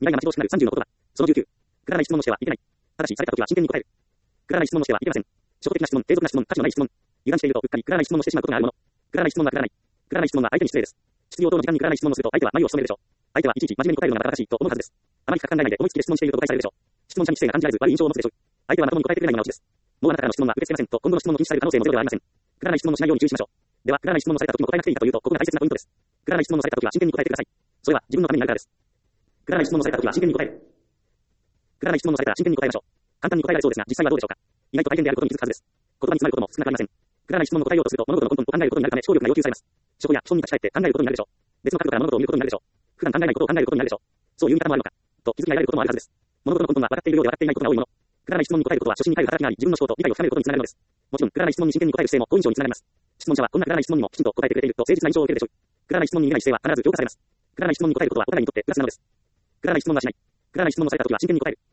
来が待ち遠しくなる30の言葉。その19。くだらない質問をしてはいけない。ただし、された時は真剣に答える。くだらない質問をしてはいけません。初歩的な質問、継続な質問、価値のない質問。油断しているとうっかりくだらない質問をしてしまうことがあるもの。くだらない質問はくだらない。くだらない質問は相手に失礼です。必要等の時間にくだらない質問をすると相手は眉を潜めるでしょう。相手はいちいち真面目に答えるのが正しいと思うはずです。あまり深く考えないで思いつきで質問していると誤解されるでしょう。質問者に知性が感じられず悪い印象を持つでしょう。相手はまともに答えてくれないようなオチです。もうあなたからの質問は受け付けませんと今後の質問も禁止される可能性もゼロではありません。くだらない質問をしないように注意しましょう。では、くだらない質問をされた時も答えなくていいかというと、ここが大切なポイントです。くだらない質問をされた時は真剣に答えてください。それは自分のためになるからです。くだらない質問をされた時は真剣に答える。くだらない質問をされたら真剣に答えましょう。簡単に答えられそうですが、実際はどうでしょうか。意外と大変であることに気づくはずです。言葉に詰まることも少なくありません。くだらない質問を答えようとすると物事の根本を考えることになるため、思考力が要求されます。職や基本に立ち返って考えることになるでしょう。別の角度から物事を見ることになるでしょう。普段考えないことを考えることになるでしょう。そういう見方もあるのか。と気づきが得られることもあるはずです。物事の根本は分かっているようで分かっていないことが多いもの。くだらない質問に答えることは初心に帰る働きがあり、自分の思考と理解を深めることにつながるのです。もちろん、くだらない質問に真剣に答える姿勢も好印象につながります。質問者はこんなくだらない質問にもきちんと答えてくれていると誠実な印象を受けるでしょう。くだらない質問に見えない姿勢は必ず評価されます。くだらない質問に答えることはお互いにとってプラスなのです。くだらない質問はしない。くだらない質問をされたときは真剣に答える。